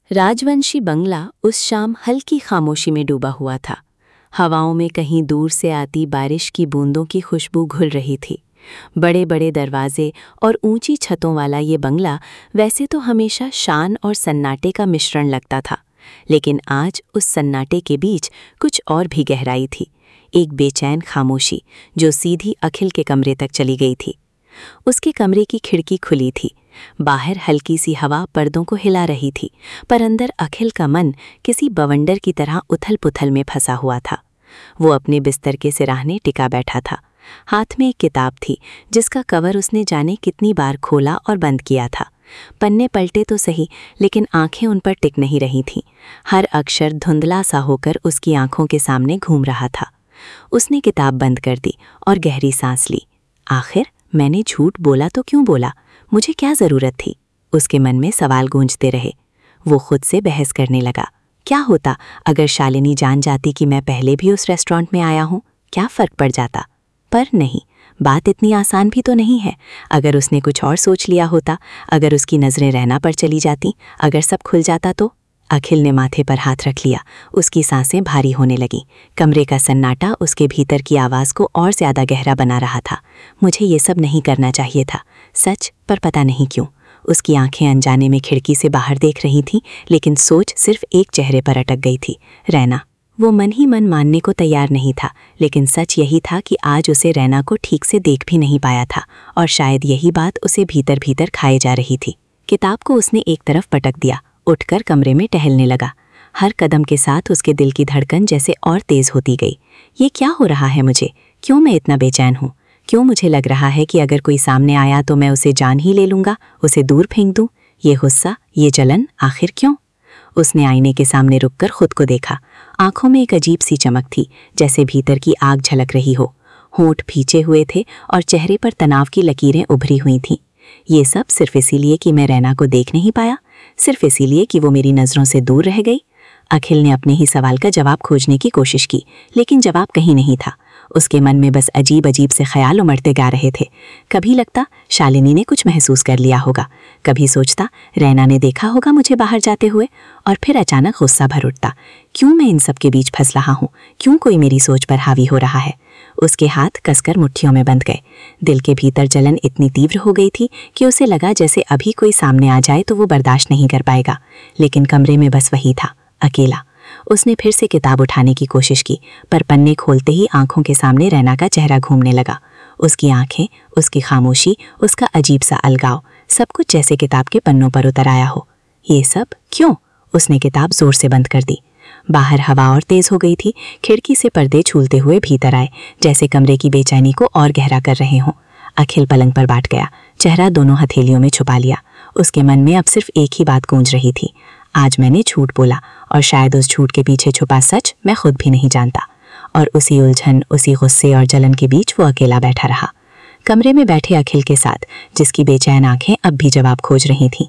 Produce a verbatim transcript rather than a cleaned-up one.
राजवंशी बंगला उस शाम हल्की खामोशी में डूबा हुआ था। हवाओं में कहीं दूर से आती बारिश की बूंदों की खुशबू घुल रही थी। बड़े बड़े दरवाजे और ऊंची छतों वाला ये बंगला वैसे तो हमेशा शान और सन्नाटे का मिश्रण लगता था, लेकिन आज उस सन्नाटे के बीच कुछ और भी गहराई थी। एक बेचैन खामोशी जो सीधी अखिल के कमरे तक चली गई थी। उसके कमरे की खिड़की खुली थी। बाहर हल्की सी हवा पर्दों को हिला रही थी, पर अंदर अखिल का मन किसी बवंडर की तरह उथल पुथल में फंसा हुआ था। वो अपने बिस्तर के सिराहने टिका बैठा था। हाथ में एक किताब थी जिसका कवर उसने जाने कितनी बार खोला और बंद किया था। पन्ने पलटे तो सही, लेकिन आंखें उन पर टिक नहीं रही थीं। हर अक्षर धुंधला सा होकर उसकी आंखों के सामने घूम रहा था। उसने किताब बंद कर दी और गहरी सांस ली। आखिर मैंने झूठ बोला तो क्यों बोला? मुझे क्या ज़रूरत थी? उसके मन में सवाल गूंजते रहे। वो खुद से बहस करने लगा। क्या होता अगर शालिनी जान जाती कि मैं पहले भी उस रेस्टोरेंट में आया हूँ? क्या फ़र्क पड़ जाता? पर नहीं, बात इतनी आसान भी तो नहीं है। अगर उसने कुछ और सोच लिया होता, अगर उसकी नज़रें रहना पर चली जाती, अगर सब खुल जाता तो? अखिल ने माथे पर हाथ रख लिया। उसकी सांसें भारी होने लगीं। कमरे का सन्नाटा उसके भीतर की आवाज़ को और ज़्यादा गहरा बना रहा था। मुझे ये सब नहीं करना चाहिए था, सच, पर पता नहीं क्यों। उसकी आंखें अनजाने में खिड़की से बाहर देख रही थीं, लेकिन सोच सिर्फ एक चेहरे पर अटक गई थी, रैना। वो मन ही मन मानने को तैयार नहीं था, लेकिन सच यही था कि आज उसे रैना को ठीक से देख भी नहीं पाया था, और शायद यही बात उसे भीतर भीतर खाए जा रही थी। किताब को उसने एक तरफ पटक दिया, उठकर कमरे में टहलने लगा। हर कदम के साथ उसके दिल की धड़कन जैसे और तेज होती गई। ये क्या हो रहा है मुझे? क्यों मैं इतना बेचैन हूँ? क्यों मुझे लग रहा है कि अगर कोई सामने आया तो मैं उसे जान ही ले लूँगा, उसे दूर फेंक दूँ? ये गुस्सा, ये जलन, आखिर क्यों? उसने आईने के सामने रुककर खुद को देखा। आंखों में एक अजीब सी चमक थी, जैसे भीतर की आग झलक रही हो। होंठ भींचे हुए थे और चेहरे पर तनाव की लकीरें उभरी हुई थीं। ये सब सिर्फ इसीलिए कि मैं रैना को देख नहीं पाया? सिर्फ इसीलिए कि वो मेरी नज़रों से दूर रह गई? अखिल ने अपने ही सवाल का जवाब खोजने की कोशिश की, लेकिन जवाब कहीं नहीं था। उसके मन में बस अजीब अजीब से ख्याल उमड़ते गा रहे थे। कभी लगता शालिनी ने कुछ महसूस कर लिया होगा, कभी सोचता रैना ने देखा होगा मुझे बाहर जाते हुए, और फिर अचानक गुस्सा भर उठता। क्यों मैं इन सब के बीच फंस रहा हूँ? क्यों कोई मेरी सोच पर हावी हो रहा है? उसके हाथ कसकर मुट्ठियों में बंध गए। दिल के भीतर जलन इतनी तीव्र हो गई थी कि उसे लगा जैसे अभी कोई सामने आ जाए तो वो बर्दाश्त नहीं कर पाएगा। लेकिन कमरे में बस वही था, अकेला। उसने फिर से किताब उठाने की कोशिश की, पर पन्ने खोलते ही आंखों के सामने रैना का चेहरा घूमने लगा। उसकी आंखें, उसकी खामोशी, उसका अजीब सा अलगाव, सब कुछ जैसे किताब के पन्नों पर उतर आया हो। ये सब क्यों? उसने किताब जोर से बंद कर दी। बाहर हवा और तेज हो गई थी। खिड़की से पर्दे झूलते हुए भीतर आए, जैसे कमरे की बेचैनी को और गहरा कर रहे हों। अखिल पलंग पर बैठ गया, चेहरा दोनों हथेलियों में छुपा लिया। उसके मन में अब सिर्फ एक ही बात गूंज रही थी, आज मैंने झूठ बोला, और शायद उस झूठ के पीछे छुपा सच मैं खुद भी नहीं जानता। और उसी उलझन, उसी गुस्से और जलन के बीच वो अकेला बैठा रहा, कमरे में बैठे अखिल के साथ, जिसकी बेचैन आंखें अब भी जवाब खोज रही थीं।